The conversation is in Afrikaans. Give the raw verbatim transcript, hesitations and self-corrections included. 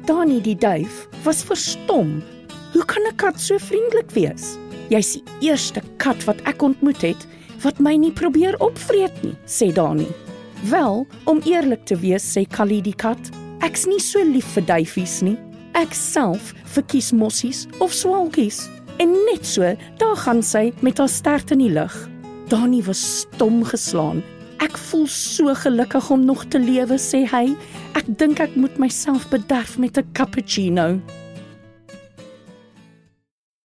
Dani die duif was verstom. Hoe kan 'n kat so vriendelik wees? Jy's die eerste kat wat ek ontmoet het, wat my nie probeer opvreet nie, sê Dani. Wel, om eerlik te wees, sê Callie die kat, ek's nie so lief vir duifies nie. Ek self verkies mossies of swalkies. En net so, daar gaan sy met haar stert in die lug. Dani was stom geslaan. Ek voel so gelukkig om nog te lewe, sê hy. Ek dink ek moet myself bederf met 'n cappuccino.